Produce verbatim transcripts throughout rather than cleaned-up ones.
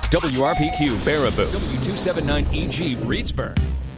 W R P Q Baraboo, W two seventy-nine E G Reedsburg.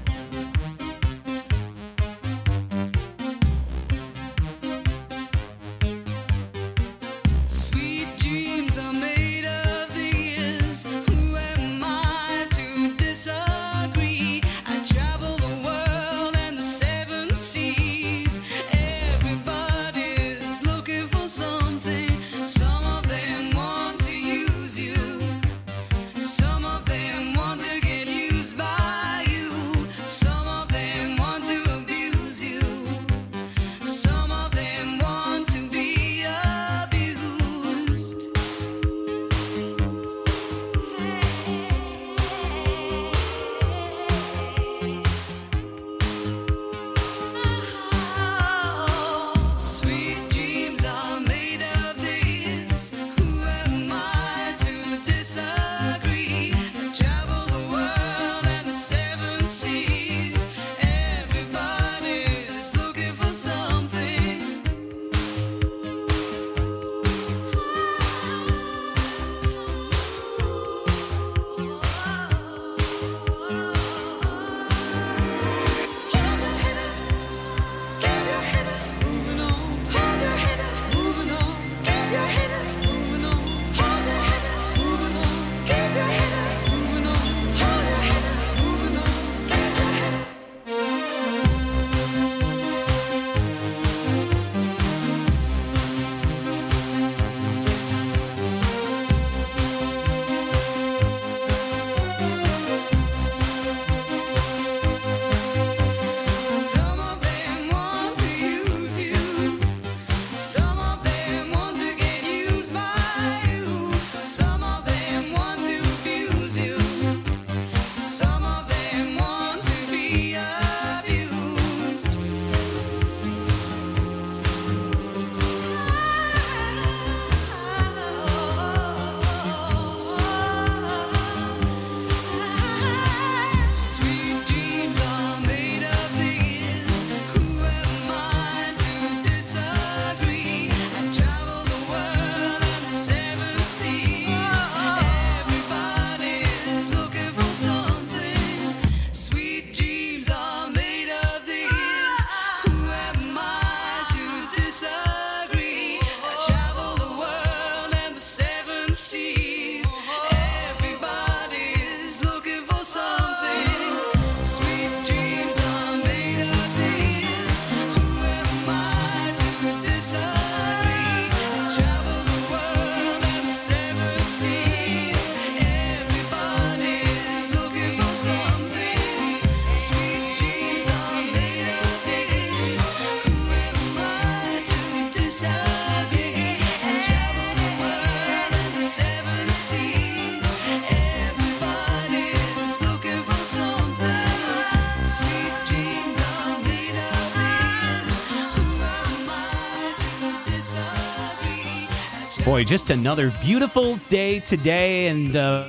Boy, just another beautiful day today, and, uh,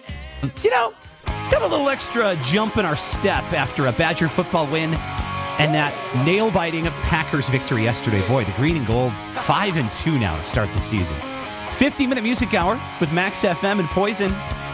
you know, got a little extra jump in our step after a Badger football win and that nail-biting Packers victory yesterday. Boy, the green and gold, five and two now to start the season. fifty-minute music hour with Max F M and Poison.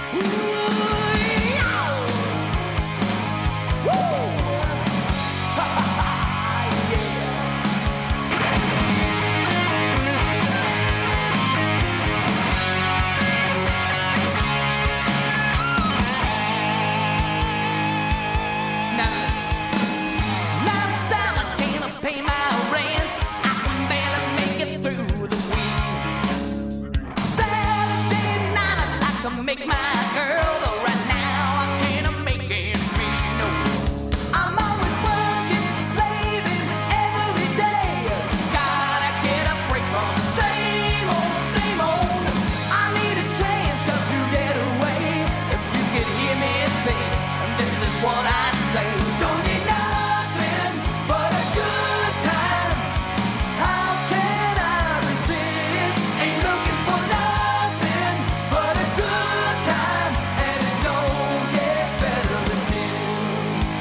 Make my girl right now. I can't make ends meet. No, I'm always working, slaving every day. Gotta get a break from the same old, same old. I need a chance just to get away. If you could hear me think, this is what I'd say. Don't need nothing but a good time. How can I resist? Ain't looking for nothing but a good time, and it don't get better than this.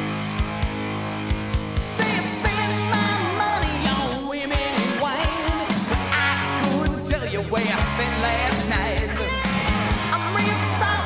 Say I spend my money on women and wine, but I couldn't tell you where I spent last night. I'm real sorry.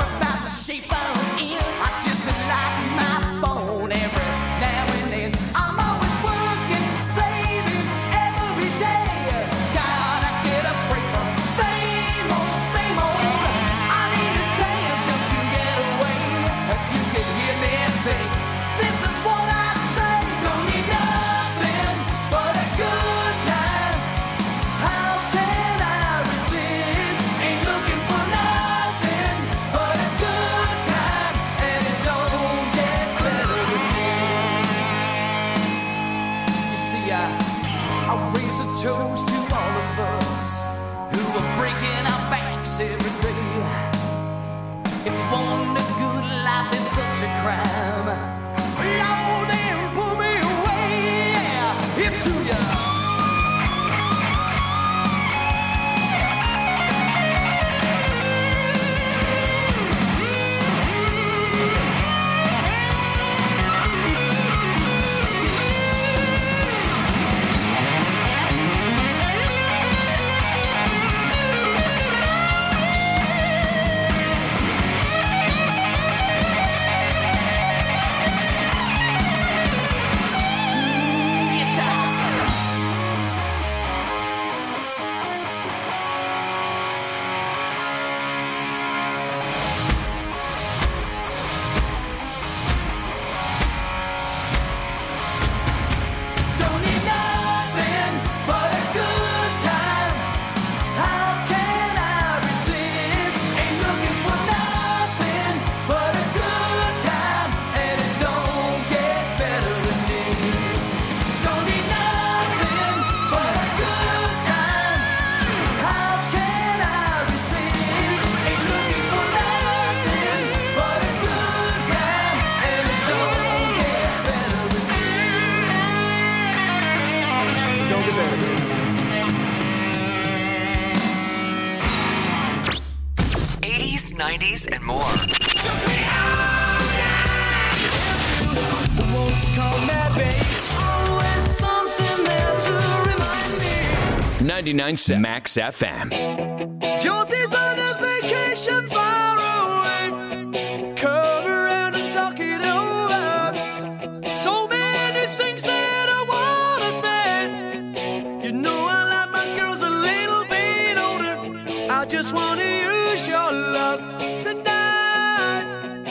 nineties, and more. ninety-nine point seven Max F M. Josie's on a vacation far away. Come around and talk it over. So many things that I wanna say. You know I like my girls a little bit older. I just wanna use your love tonight.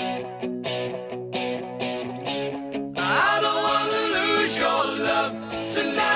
I don't wanna lose your love tonight.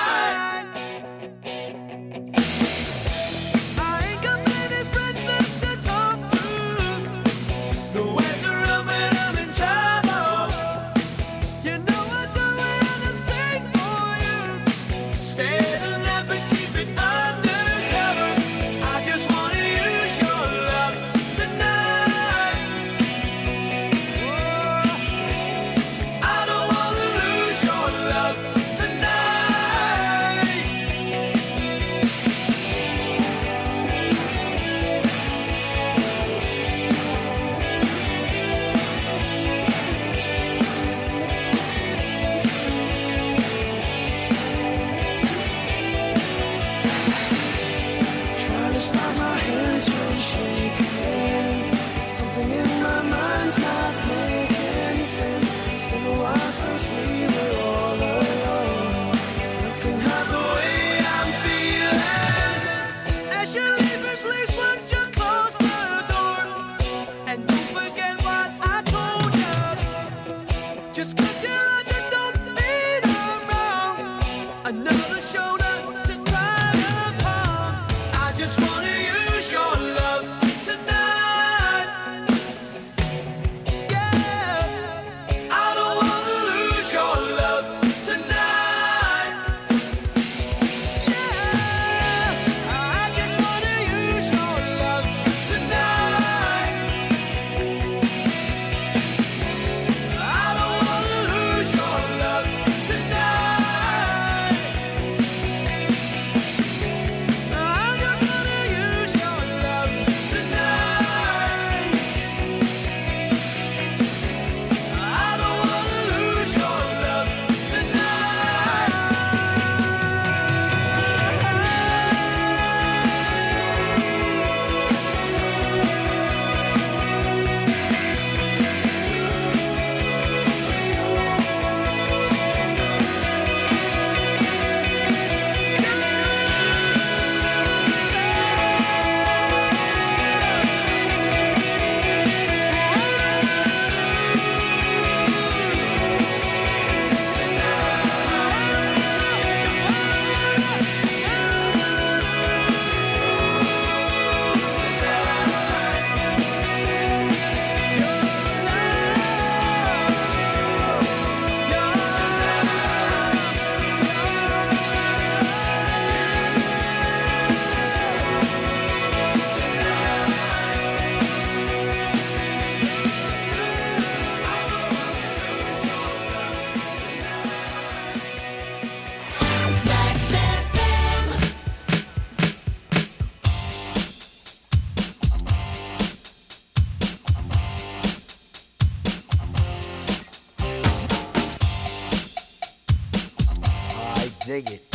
dig it.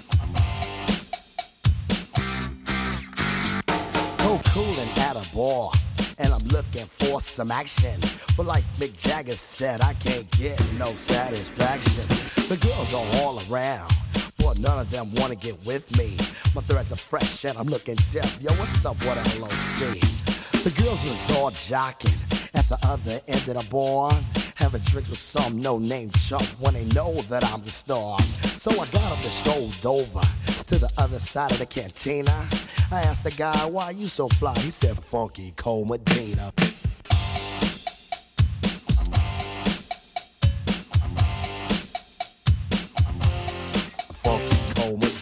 Go coolin' at a bar, and I'm looking for some action. But like Mick Jagger said, I can't get no satisfaction. The girls are all around, but none of them wanna get with me. My threads are fresh and I'm looking deaf. Yo, what's up with L O C? The girls was all jocking at the other end of the bar, having drinks with some no-name chump when they know that I'm the star. So I got up and strolled over to the other side of the cantina. I asked the guy, why you so fly? He said, Funky Cole Medina. Funky Cole Medina.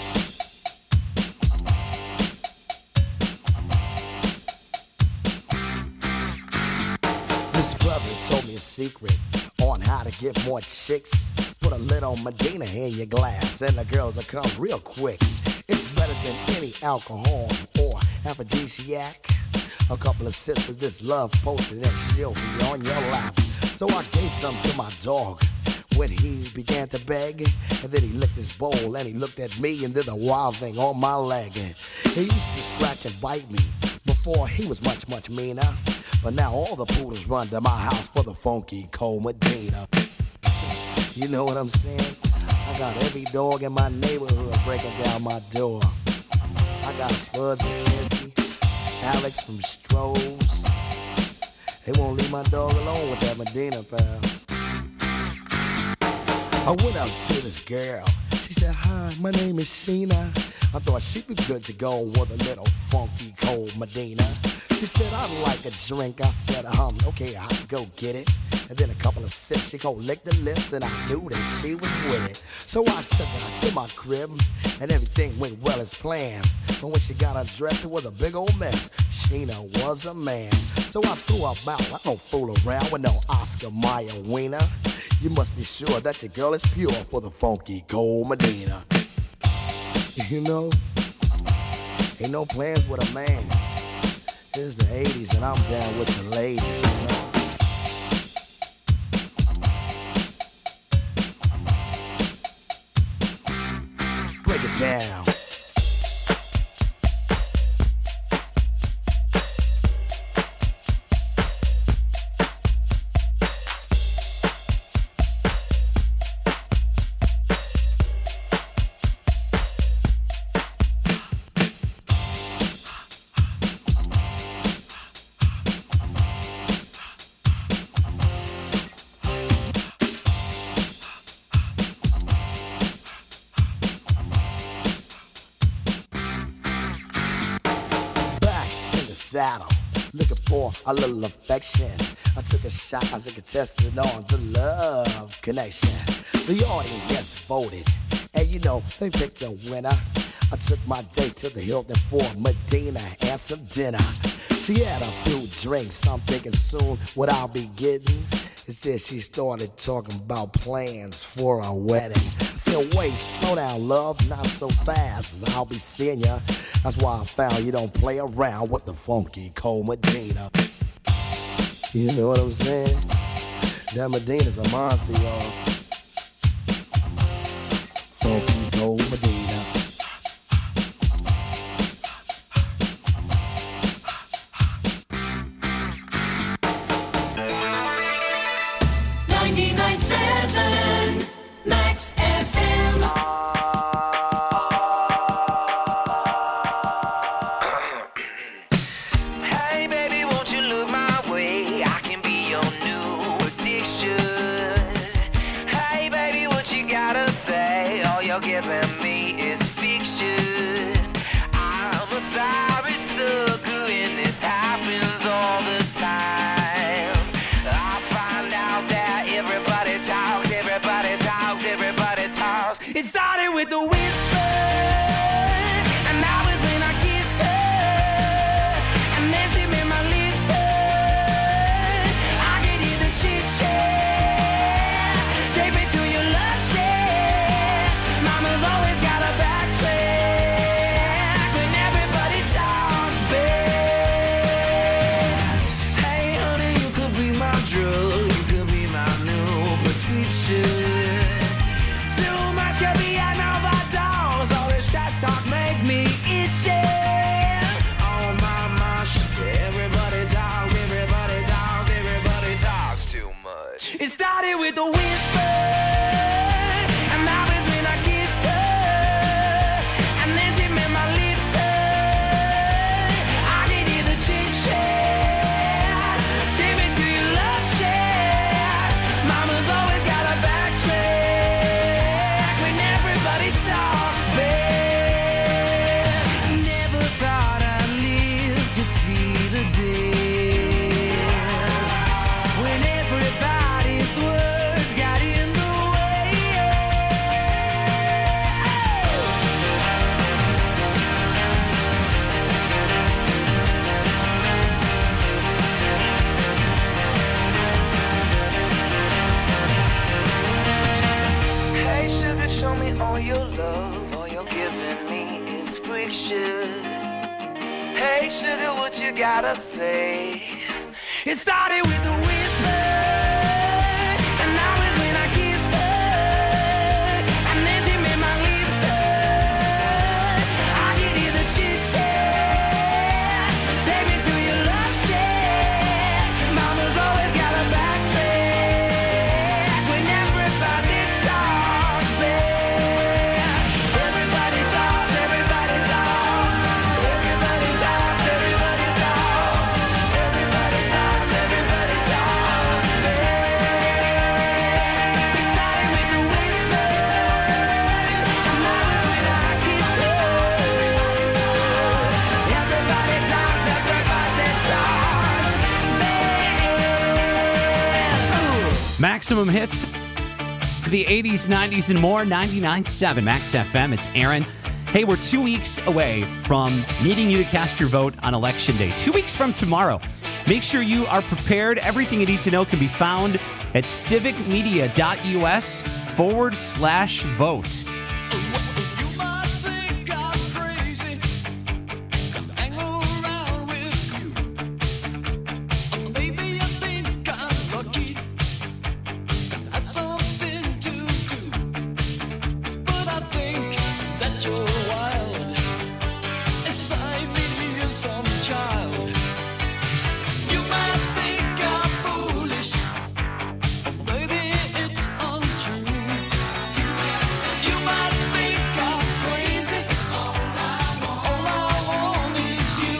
This brother told me a secret on how to get more chicks. Put a little Medina in your glass and the girls will come real quick. It's better than any alcohol or aphrodisiac. A couple of sips of this love potion and she'll be on your lap. So I gave some to my dog when he began to beg. And then he licked his bowl and he looked at me and did a wild thing on my leg. And he used to scratch and bite me before he was much, much meaner. But now all the poodles run to my house for the funky Cold Medina. You know what I'm saying? I got every dog in my neighborhood breaking down my door. I got Spuds McKenzie, Alex from Strohs. They won't leave my dog alone with that Medina, pal. I went up to this girl. She said, hi, my name is Sheena. I thought she'd be good to go with a little funky Cold Medina. She said, I'd like a drink. I said, um, okay, I'll go get it. And then a couple of sips, she go lick the lips, and I knew that she was with it. So I took her to my crib, and everything went well as planned. But when she got undressed, it was a big old mess. Sheena was a man. So I threw her out. I don't fool around with no Oscar Mayer wiener. You must be sure that your girl is pure for the funky Cold Medina. You know, ain't no plans with a man. It's the eighties and I'm down with the ladies, you know. Break it down. Saddle, looking for a little affection. I took a shot as a contestant on the love connection. The audience voted, and you know, they picked a winner. I took my date to the Hilton for Medina and some dinner. She had a few drinks, I'm thinking soon what I'll be getting. Instead, she started talking about plans for a wedding. I said, wait, slow down, love, not so fast, I'll be seeing ya. That's why I found you don't play around with the funky Cold Medina. You know what I'm saying? That Medina's a monster, y'all. Funky Cold Medina. ninety-nine point seven Max F M. Hey baby, won't you look my way? I can be your new addiction. Hey baby, what you gotta say? All you're giving me is fiction. I'm a sorry sucker and this happens all the time. I find out that everybody talks, everybody talks, everybody talks. It started with the whisper, and that was when I kissed her, and then she made my lips hurt. I could hear the chit chat. Take me to your love shack. Mama's always got a backtrack when everybody talks back. Hey honey, you could be my drug, you could be my new prescription. Too much could be an overdose. All this trash talk make me itchy. Oh my gosh, everybody talks, everybody talks, everybody talks too much. It started with a whisper, and that was when I kissed her, and then she made my lips hurt. I could hear the chit chat. Take me to your love shack. Mama's always got a backtrack when everybody talks back. Never thought I'd live to see the day when everybody's words got in the way. Hey sugar, show me all your love. All you're giving me is friction. Hey, sugar, what you gotta say? It started with a whisper, and now is when I kissed her, and then she made my lips hurt. I could hear the chit-chat, take me to your love shack. Mama's always got a backtrack when everybody talks back. Everybody talks, everybody talks, everybody talks, everybody talks, everybody talks, everybody talks back. It started with a whisper, and now it's when I kissed her. Everybody talks, everybody talks back. Maximum hits, the eighties, nineties, and more. ninety-nine point seven Max F M. It's Aaron. Hey, we're two weeks away from needing you to cast your vote on Election Day. Two weeks from tomorrow. Make sure you are prepared. Everything you need to know can be found at civicmedia.us forward slash vote. You might think I'm crazy, hang around with you. Or maybe you think I'm lucky, that's something to do. But I think that you're wild, inside me you're some child. You might think I'm foolish, or maybe it's untrue. You might think I'm crazy. All I want is you.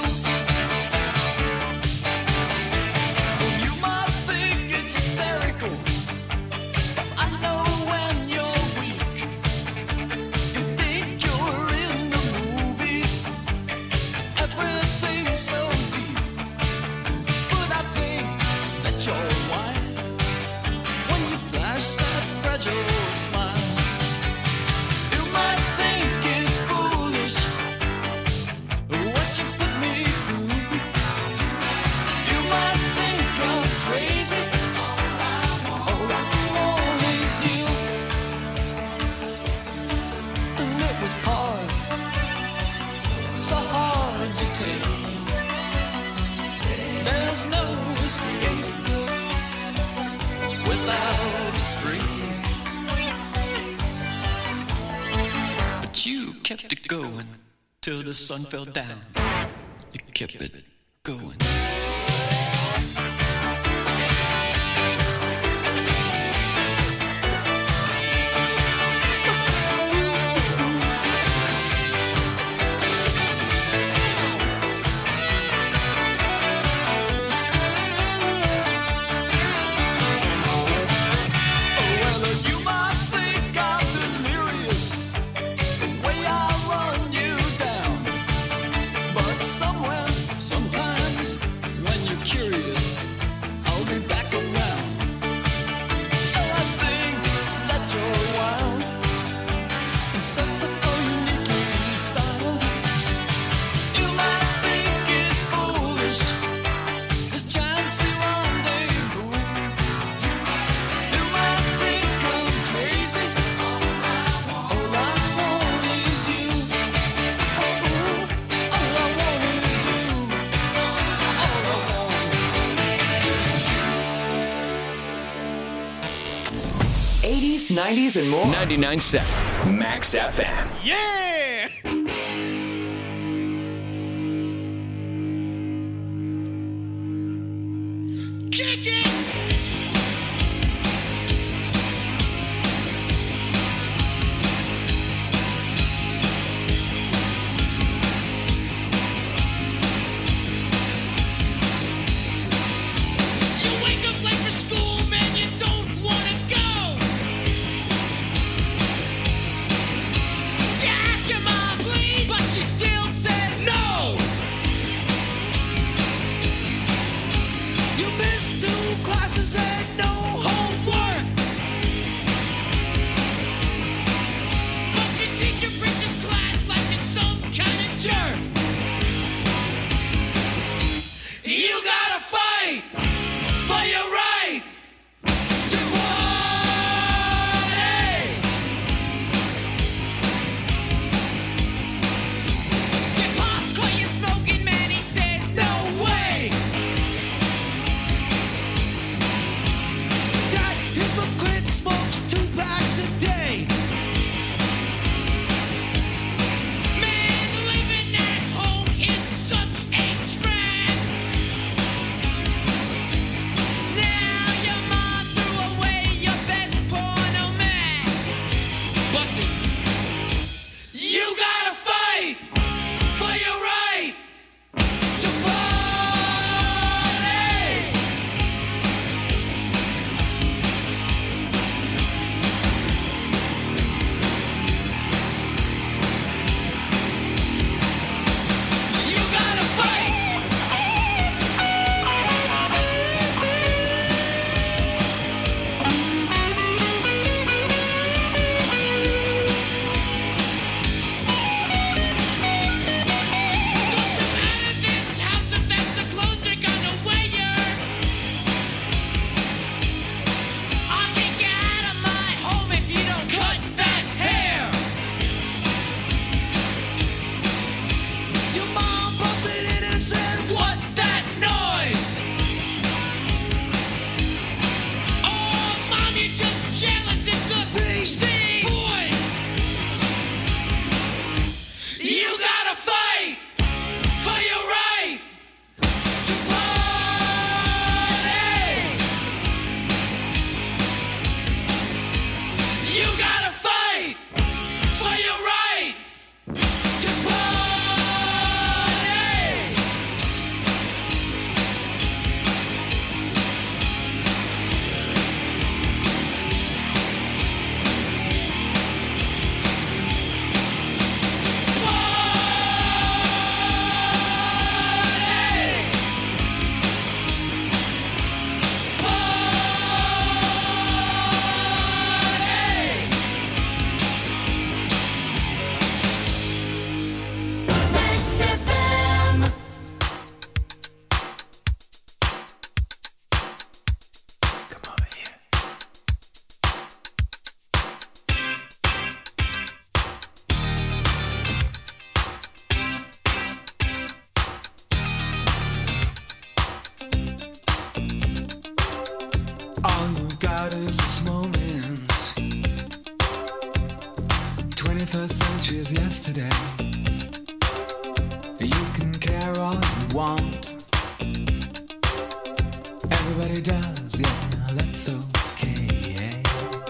You might think it's hysterical, but I know when you're weak. You think you're in the movies, everything's so deep. But I think that you're wild when you flash that fragile smile. You might think it's foolish what you put me through. You might think I'm crazy. All I want is you. And it was hard, so hard to take. There's no escape without a scream. But you kept it going till the sun fell down. You kept it going. Well, you might think I'm delirious, the way I run you down. But somewhere, sometimes, when you're curious, I'll be back around. And I think that you're wild, and something uniquely styled. You might think it's foolish, this chancy rendezvous. You might think I'm crazy. All I want is you. All I want is you. All I want is you. eighties, nineties, and more. ninety-nine point seven Max F M. Yeah! Kick it! You wake up late for school, man, you don't wanna go. You ask your mom, please, but she still says no. You miss two What is this moment? twenty-first century is yesterday. You can care all you want. Everybody does, yeah, that's okay.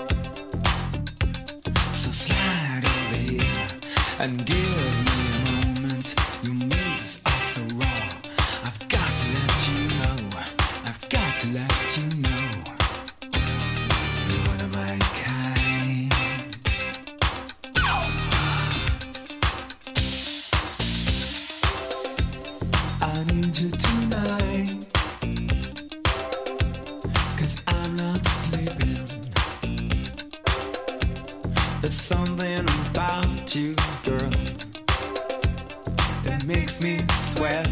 So slide over here and give me a moment. Your moves are so raw. I've got to let you know. I've got to let you know. You're one of my kind. I need you tonight, 'cause I'm not sleeping. There's something about you, girl, that makes me sweat.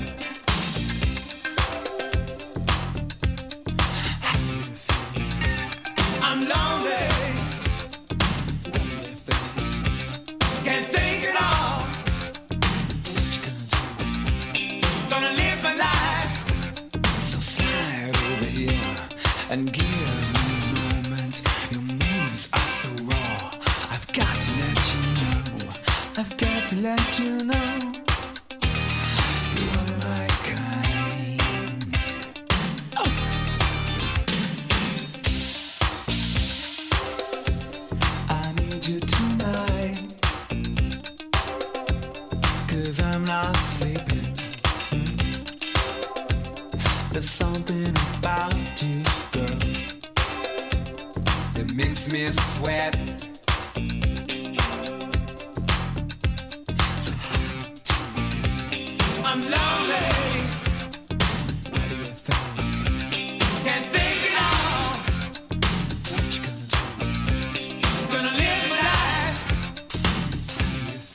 How do you feel? I'm lonely. What do you think? Can't think at all. What you gonna do? Gonna live my life. So slide over here and give me a moment. Your moves are so raw. I've got to let you know. I've got to let you know. You're one of my kind. Oh. I need you tonight, 'cause I'm not sleeping. There's something about you, girl, that makes me sweat. So how do you feel? I'm lonely. What do you think? Can't think at all. What you gonna do? Gonna live my life. How do you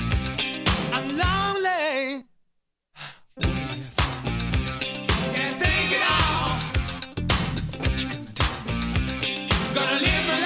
feel? I'm lonely. What do you feel? Can't think at all. What you gonna do? Gonna live my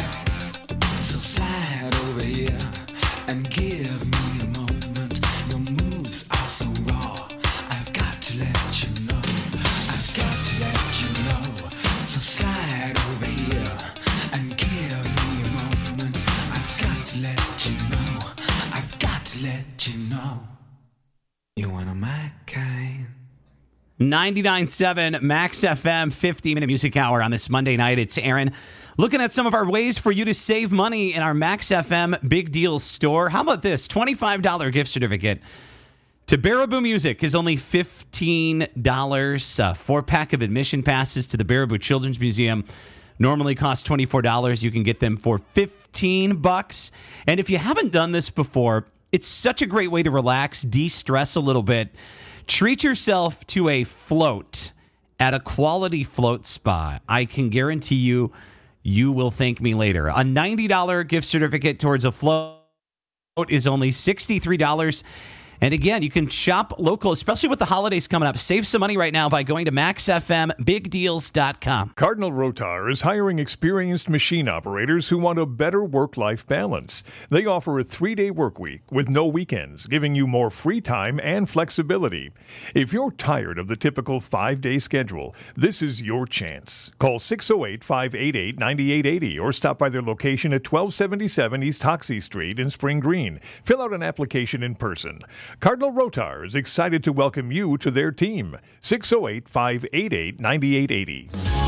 life. So slide over here and give me a moment. Your moves are so raw. I've got to let you know. I've got to let you know. So slide over here and give me a moment. I've got to let you know. I've got to let you know. You're one of my kind. ninety-nine point seven Max F M, fifty-minute music hour on this Monday night. It's Aaron looking at some of our ways for you to save money in our Max F M Big Deals store. How about this? twenty-five dollars gift certificate to Baraboo Music is only fifteen dollars. A four-pack of admission passes to the Baraboo Children's Museum normally cost twenty-four dollars. You can get them for fifteen bucks. And if you haven't done this before, it's such a great way to relax, de-stress a little bit. Treat yourself to a float at a quality float spa. I can guarantee you, you will thank me later. A ninety dollars gift certificate towards a float is only sixty-three dollars. And again, you can shop local, especially with the holidays coming up. Save some money right now by going to max f m big deals dot com. Cardinal Rotar is hiring experienced machine operators who want a better work-life balance. They offer a three-day work week with no weekends, giving you more free time and flexibility. If you're tired of the typical five-day schedule, this is your chance. Call six oh eight, five eight eight, nine eight eight oh or stop by their location at twelve seventy-seven East Hoxie Street in Spring Green. Fill out an application in person. Cardinal Rotar is excited to welcome you to their team. six oh eight, five eight eight, nine eight eight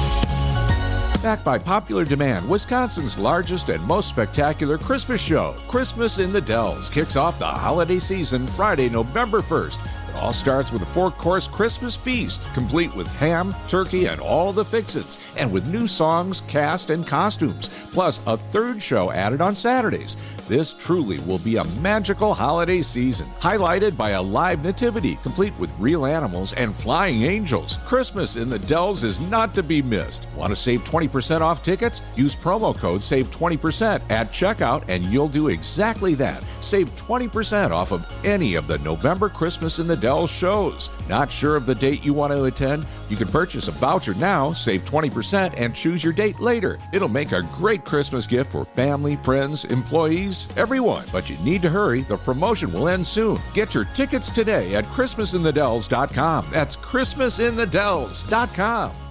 oh. Backed by popular demand, Wisconsin's largest and most spectacular Christmas show, Christmas in the Dells, kicks off the holiday season Friday, November first. It all starts with a four-course Christmas feast, complete with ham, turkey, and all the fix-its, and with new songs, cast, and costumes, plus a third show added on Saturdays. This truly will be a magical holiday season, highlighted by a live nativity, complete with real animals and flying angels. Christmas in the Dells is not to be missed. Want to save twenty percent off tickets? Use promo code SAVE twenty percent at checkout and you'll do exactly that. Save twenty percent off of any of the November Christmas in the Dells shows. Not sure of the date you want to attend? You can purchase a voucher now, save twenty percent, and choose your date later. It'll make a great Christmas gift for family, friends, employees, everyone. But you need to hurry. The promotion will end soon. Get your tickets today at christmas in the dells dot com. That's christmas in the dells dot com.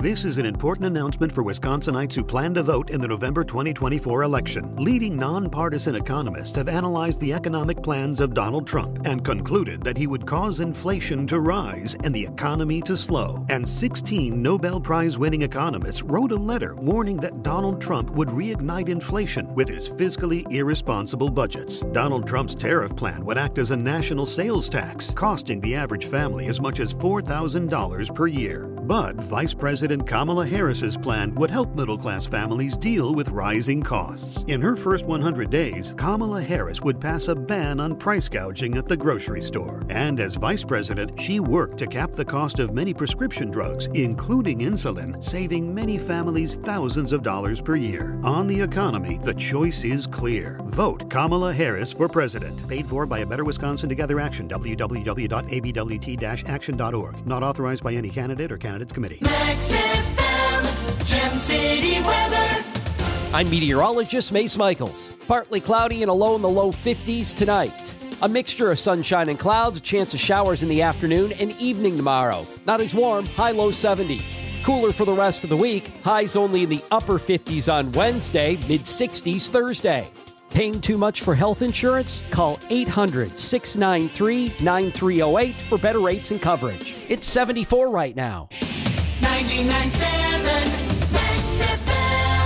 This is an important announcement for Wisconsinites who plan to vote in the November twenty twenty-four election. Leading nonpartisan economists have analyzed the economic plans of Donald Trump and concluded that he would cause inflation to rise and the economy to slow. And sixteen Nobel Prize-winning economists wrote a letter warning that Donald Trump would reignite inflation with his fiscally irresponsible budgets. Donald Trump's tariff plan would act as a national sales tax, costing the average family as much as four thousand dollars per year. But Vice President Kamala Harris's plan would help middle-class families deal with rising costs. In her first one hundred days, Kamala Harris would pass a ban on price gouging at the grocery store. And as vice president, she worked to cap the cost of many prescription drugs, including insulin, saving many families thousands of dollars per year. On the economy, the choice is clear. Vote Kamala Harris for president. Paid for by a Better Wisconsin Together Action, w w w dot a b w t dash action dot org. Not authorized by any candidate or candidates committee. Max F M, Gem City weather. I'm meteorologist Mace Michaels. Partly cloudy and a low in the low fifties tonight. A mixture of sunshine and clouds, a chance of showers in the afternoon and evening tomorrow. Not as warm, high low seventies. Cooler for the rest of the week, highs only in the upper fifties on Wednesday, mid sixties Thursday. Paying too much for health insurance? Call eight hundred, six nine three, nine three zero eight for better rates and coverage. It's seventy-four right now. ninety-nine point seven Max F M.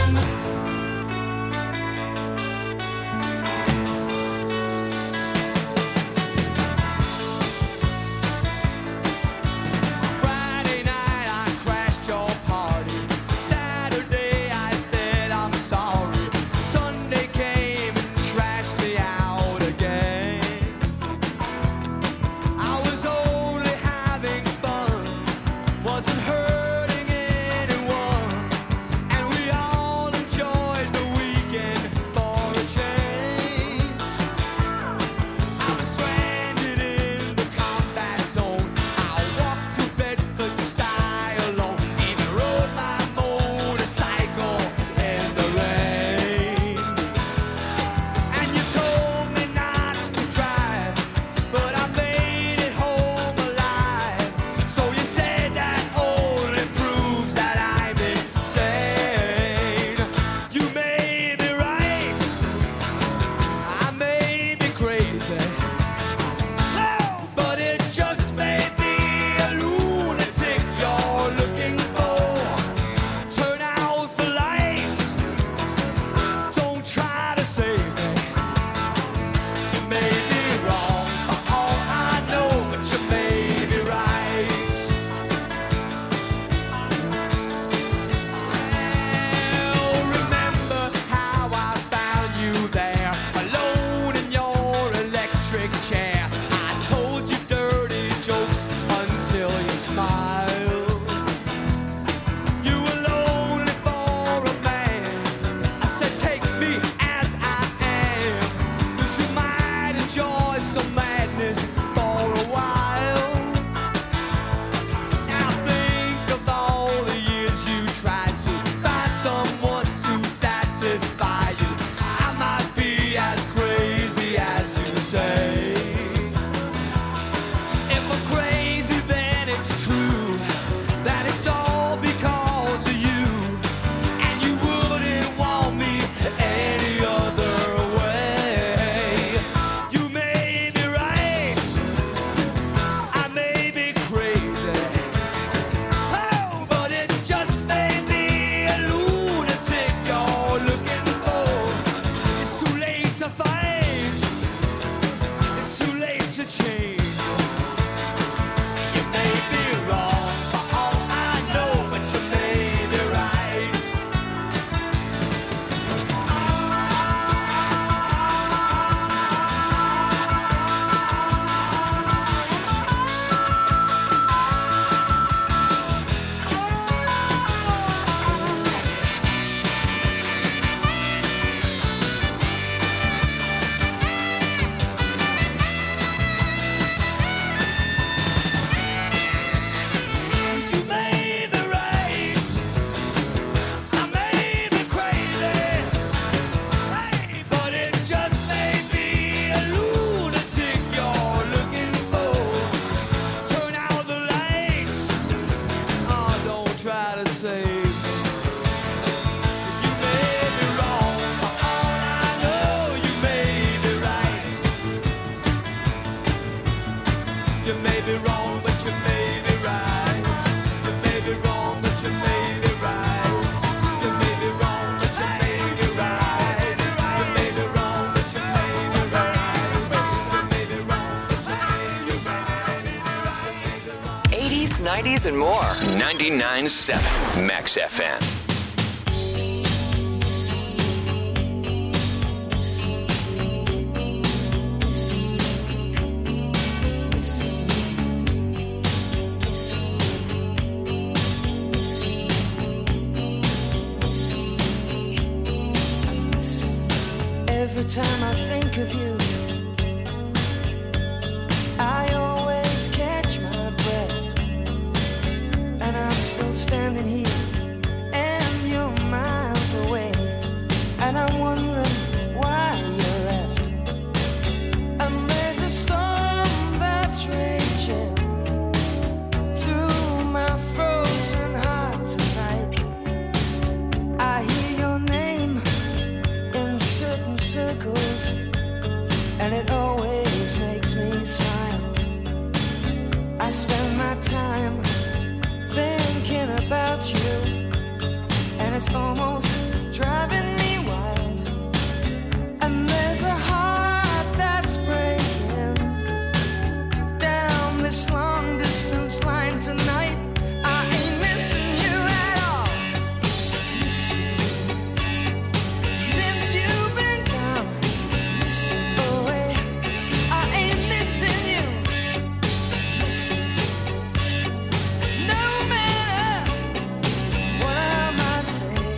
Friday night I crashed your party. Saturday I said I'm sorry. Sunday came and trashed me out again. I was only having fun, wasn't hurting anyone, and we all enjoyed the weekend for a change. I was stranded in the combat zone. I walked through Bedford style alone, even rode my motorcycle in the rain. And you told me not to drive, but I made it home alive. So you said that only proves that I'm insane. You may be right, I may be crazy. Oh, but it just may be a lunatic you're looking for. Turn out the lights, don't try to save me. You may be wrong for all I know, but you may be right. Well, remember how I found you there, alone in your electric chair. I told you dirty jokes until you smiled. You were lonely for a man. I said, take me as I am, 'cause you might enjoy some madness for a while. Now think of all the years you tried to find someone to satisfy you. I might be as crazy as you say. If I'm crazy, then it's true that it's all because of you, and you wouldn't want me any other way. You may be right, I may be crazy. Oh, but it just may be a lunatic you're looking for. It's too late to fight, it's too late to change. You may be wrong, You may be wrong, but you may be right. You may be wrong, but you may be right. You may be wrong, but you may be right. You may be wrong, but you may be right. You may be wrong, but you may be right. eighties, nineties, and more. ninety-nine point seven Max F M. Every time I think of you, I always catch my breath. And I'm still standing here, and you're miles away. And I'm wondering why you left. And there's a storm that's raging through my frozen heart tonight. I hear your name in certain circles, and it always makes me smile. I spend my time thinking about you, and it's almost driving me wild. And there's a heart that's breaking down this long distance line tonight. I ain't missing you at all. Since you've been gone away, I ain't missing you. No matter what I might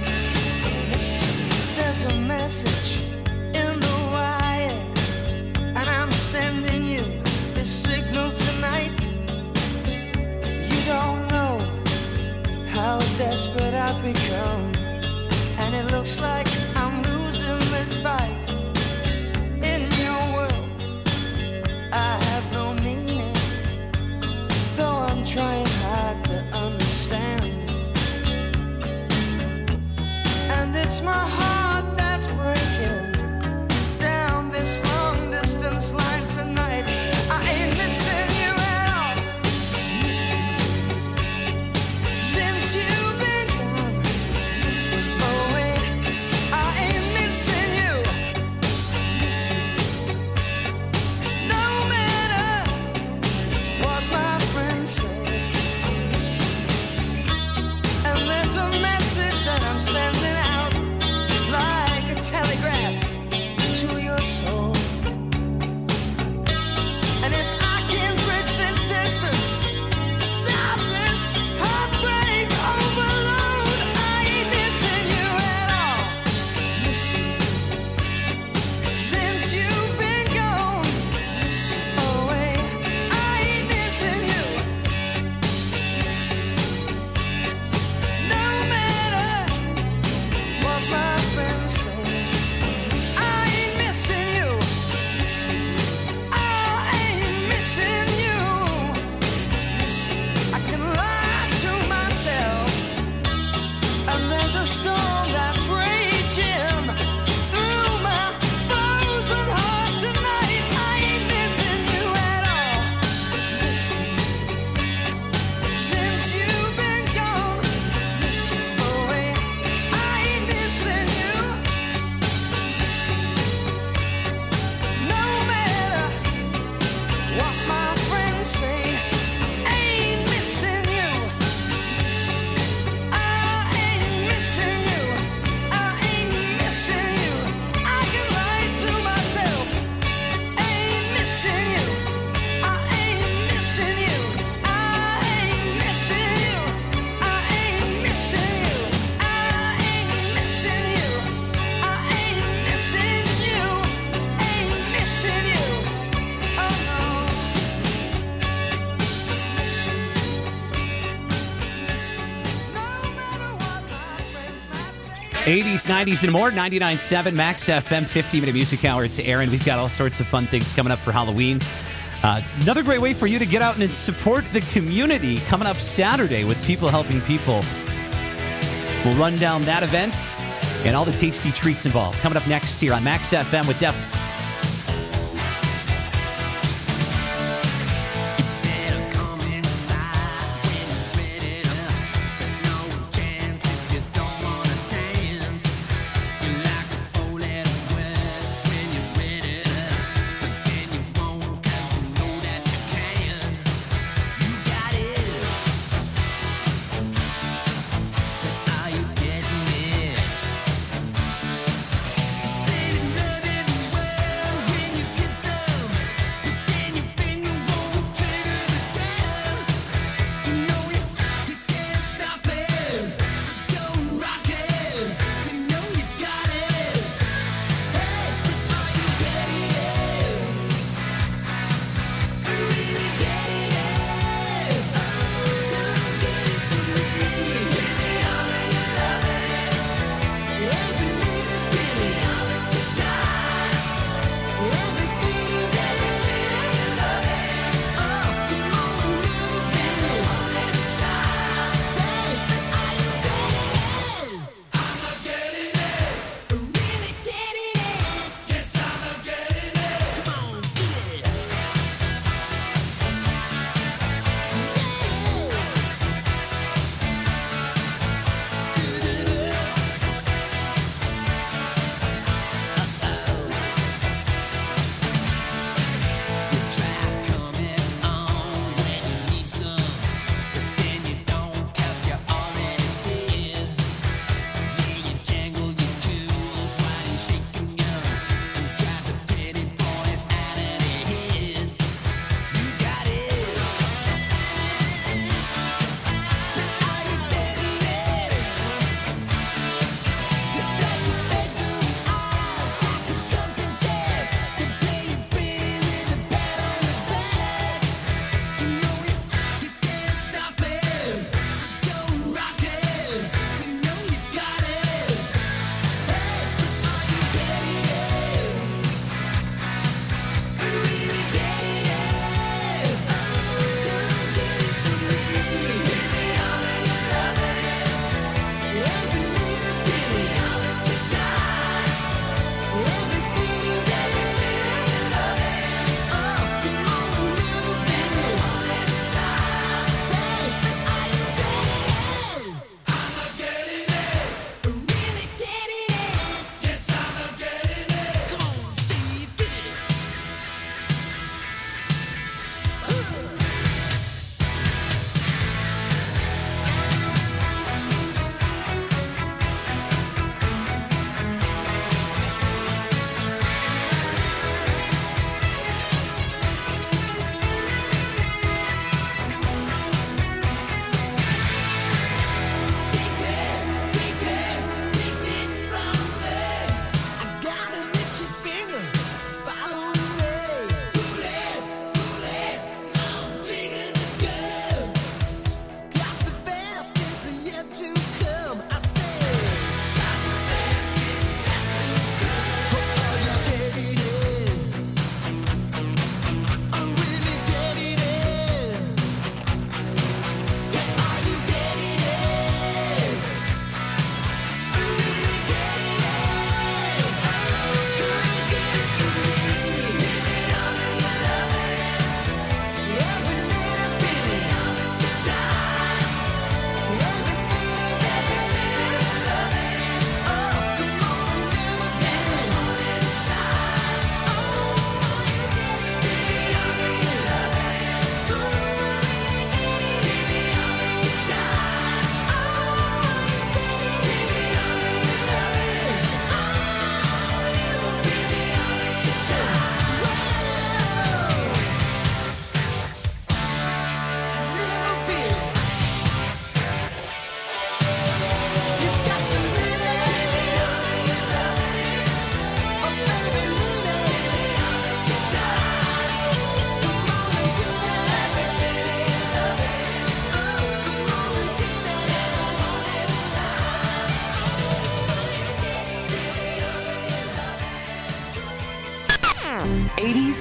say, there's a message in the wire, and I'm sending you this signal tonight. You don't know how desperate I've become, and it looks like I'm losing this fight. In your world, I have no meaning, though I'm trying hard to understand. And it's my heart that's breaking down this long distance line tonight. I ain't missing you at all. Since you've been gone away, I ain't missing you. No matter what my friends say. And there's a message that I'm sending out like a telegraph to your soul. And if I can bridge this distance, stop this heartbreak overload, I ain't missing you at all. Since you've been gone away, I ain't missing you. No matter what my friends say, I ain't missing you. I ain't missing you. I can lie to myself, and there's a storm that's raging through my frozen heart tonight. I ain't missing you at all. Since you've been gone away, I ain't missing you. No matter what my friends say, I ain't missing you. I ain't missing you. I ain't missing you. I can lie to myself. I ain't missing you. I ain't missing you. I ain't missing you. I ain't missing you. I ain't missing you. I ain't missing you. Ain't missing you. Oh no. No matter what my friends might say. eighties, nineties, and more. ninety-nine point seven Max F M, fifty-minute music hour. It's Aaron. We've got all sorts of fun things coming up for Halloween. Uh, another great way for you to get out and support the community coming up Saturday with People Helping People. We'll run down that event and all the tasty treats involved. Coming up next here on Max F M with Def.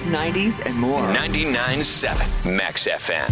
eighties, nineties, and more. ninety-nine point seven Max F M.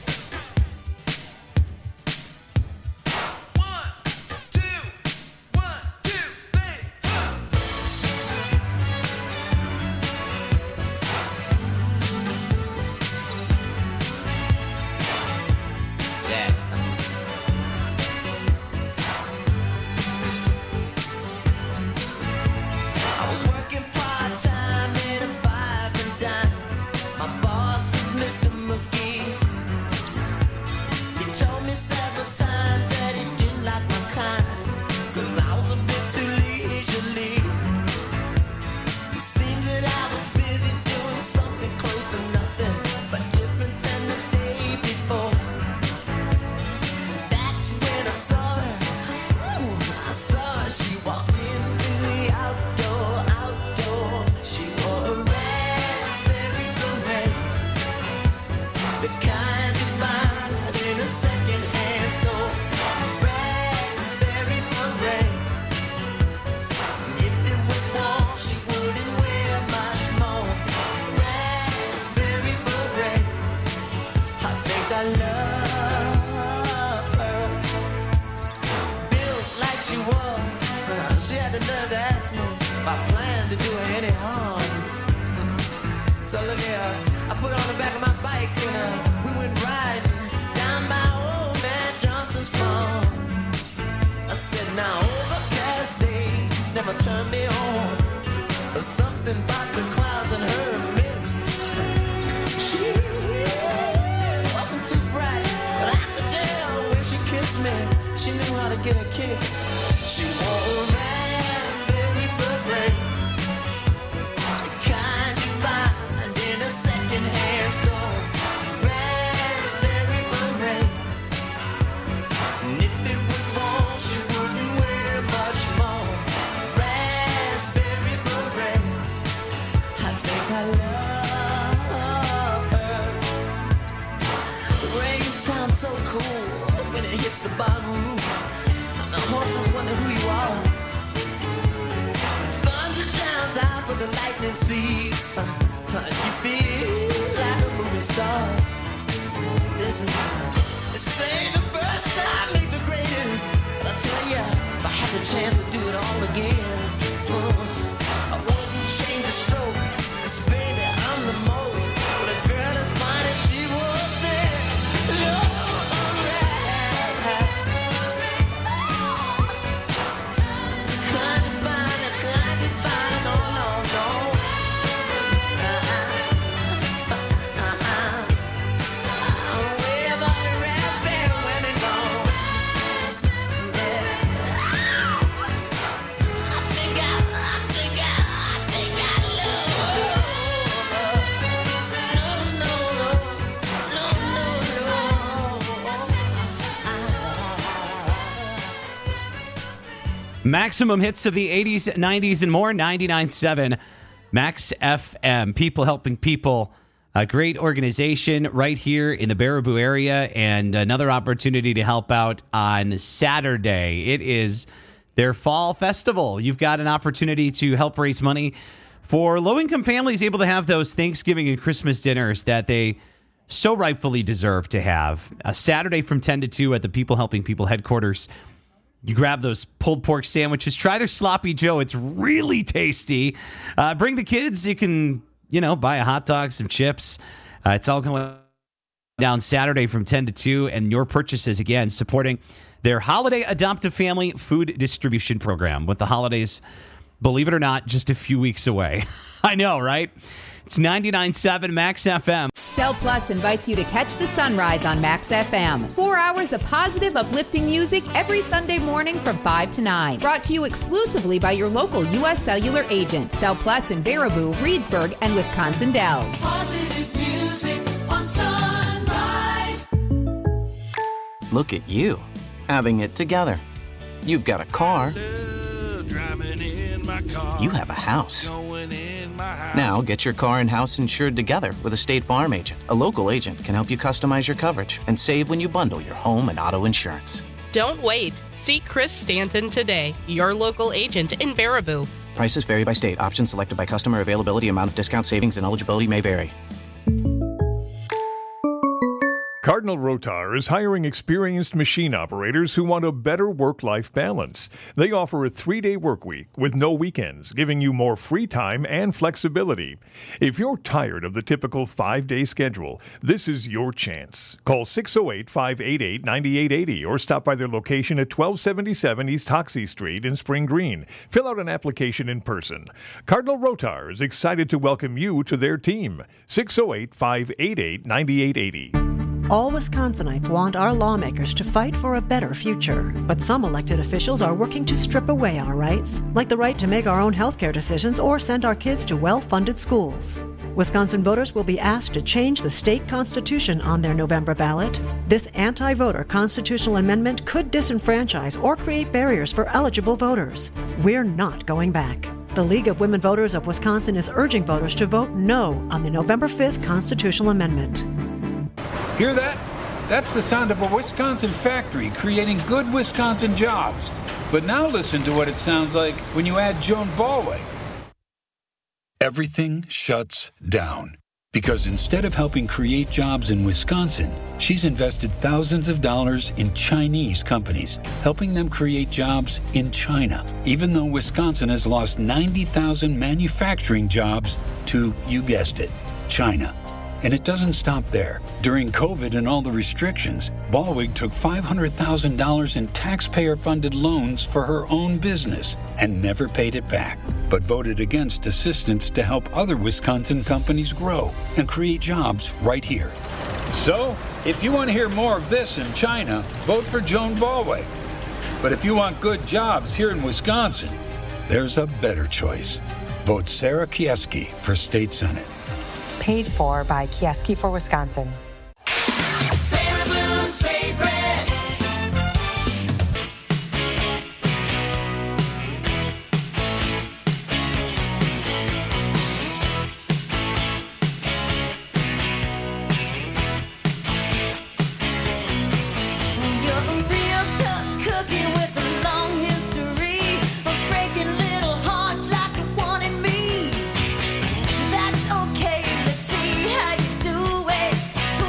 Maximum hits of the eighties, nineties, and more. ninety-nine point seven Max F M. People helping people. A great organization right here in the Baraboo area, and another opportunity to help out on Saturday. It is their fall festival. You've got an opportunity to help raise money for low-income families able to have those Thanksgiving and Christmas dinners that they so rightfully deserve to have. A Saturday from ten to two at the People Helping People headquarters. You grab those pulled pork sandwiches. Try their Sloppy Joe. It's really tasty. Uh, bring the kids. You can, you know, buy a hot dog, some chips. Uh, it's all going down Saturday from ten to two. And your purchases, again, supporting their Holiday Adoptive Family Food Distribution Program. With the holidays, believe it or not, just a few weeks away. I know, right? It's ninety-nine point seven Max F M. Cell Plus invites you to catch the sunrise on Max F M. Four hours of positive, uplifting music every Sunday morning from five to nine. Brought to you exclusively by your local U S Cellular agent. Cell Plus in Baraboo, Reedsburg, and Wisconsin Dells. Positive music on Sunrise. Look at you, having it together. You've got a car. You have a house. Now get your car and house insured together with a State Farm agent. A local agent can help you customize your coverage and save when you bundle your home and auto insurance. Don't wait. See Chris Stanton today, your local agent in Baraboo. Prices vary by state. Options selected by customer. Availability, amount of discount, savings, and eligibility may vary. Cardinal Rotar is hiring experienced machine operators who want a better work-life balance. They offer a three-day work week with no weekends, giving you more free time and flexibility. If you're tired of the typical five-day schedule, this is your chance. Call six oh eight, five eight eight, nine eight eight oh or stop by their location at twelve seventy-seven East Hoxie Street in Spring Green. Fill out an application in person. Cardinal Rotar is excited to welcome you to their team. six oh eight, five eight eight, nine eight eight oh. All Wisconsinites want our lawmakers to fight for a better future, but some elected officials are working to strip away our rights, like the right to make our own healthcare decisions or send our kids to well-funded schools. Wisconsin voters will be asked to change the state constitution on their November ballot. This anti-voter constitutional amendment could disenfranchise or create barriers for eligible voters. We're not going back. The League of Women Voters of Wisconsin is urging voters to vote no on the November fifth constitutional amendment. Hear that? That's the sound of a Wisconsin factory creating good Wisconsin jobs. But now listen to what it sounds like when you add Joan Ballweg. Everything shuts down. Because instead of helping create jobs in Wisconsin, she's invested thousands of dollars in Chinese companies, helping them create jobs in China, even though Wisconsin has lost ninety thousand manufacturing jobs to, you guessed it, China. And it doesn't stop there. During COVID and all the restrictions, Ballweg took five hundred thousand dollars in taxpayer-funded loans for her own business and never paid it back, but voted against assistance to help other Wisconsin companies grow and create jobs right here. So, if you want to hear more of this in China, vote for Joan Ballweg. But if you want good jobs here in Wisconsin, there's a better choice. Vote Sarah Kieski for State Senate. Paid for by Kieski for Wisconsin. Baraboo's favorite. You're a real tough cookie with a long history of breaking little hearts like the one in me. That's okay. Let's see how you do it.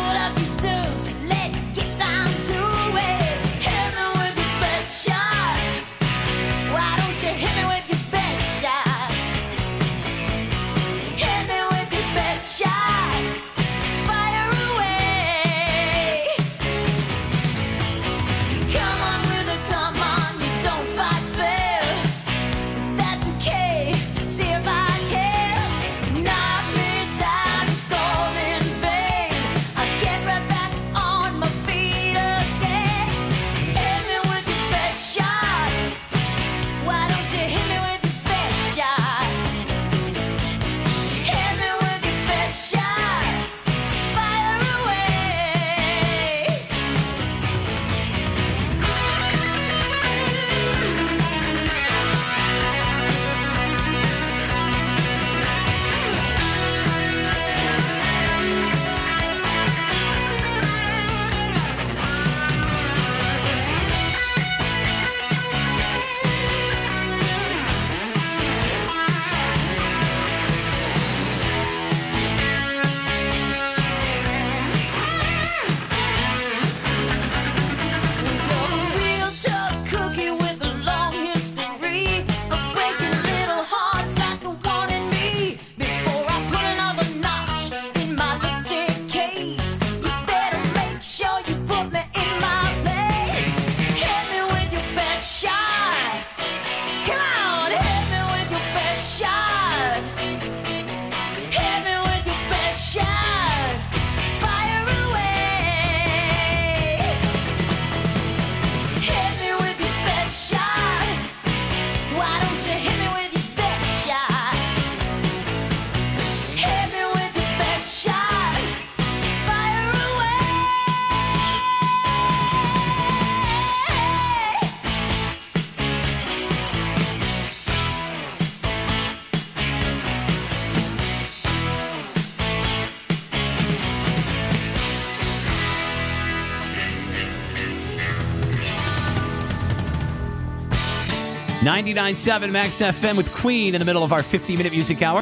ninety-nine point seven Max F M with Queen in the middle of our fifty-minute music hour.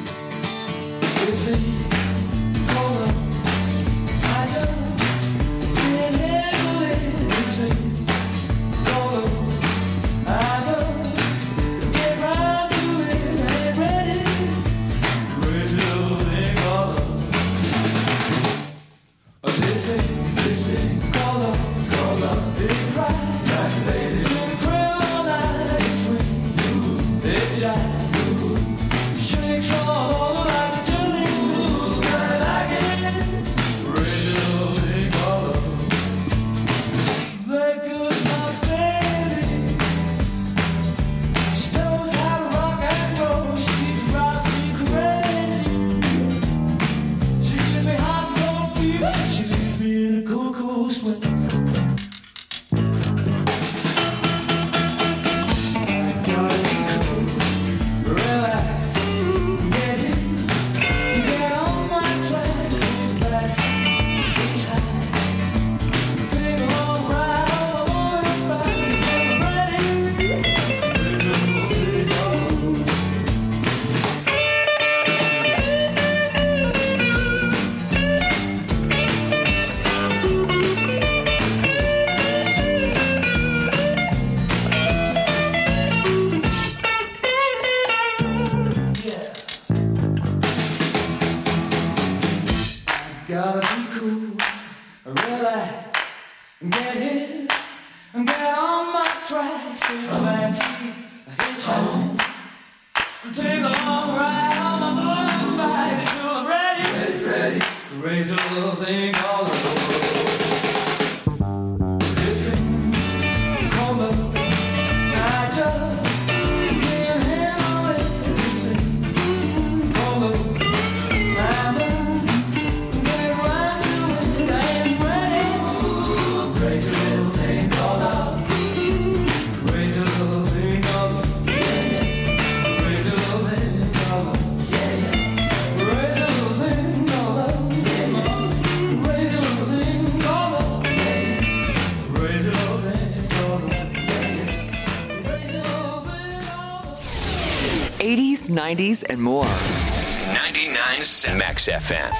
eighties, nineties, and more. ninety-nine point seven Max F M.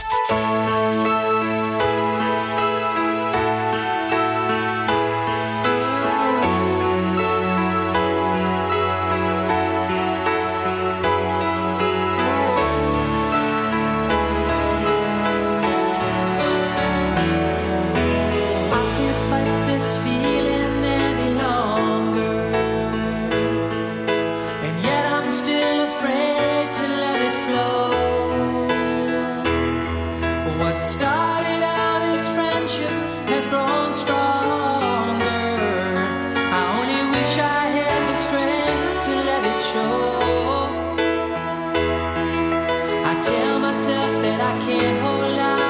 Started out as friendship